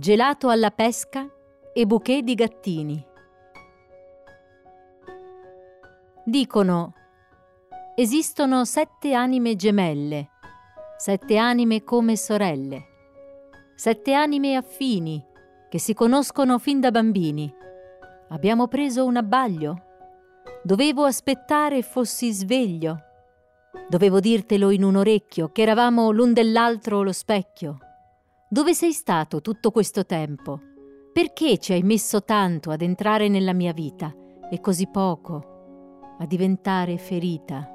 Gelato alla pesca e bouquet di gattini. Dicono: esistono 7 anime gemelle, 7 anime come sorelle, 7 anime affini che si conoscono fin da bambini. Abbiamo preso un abbaglio? Dovevo aspettare fossi sveglio. Dovevo dirtelo in un orecchio che eravamo l'un dell'altro lo specchio. Dove sei stato tutto questo tempo? Perché ci hai messo tanto ad entrare nella mia vita e così poco a diventare ferita?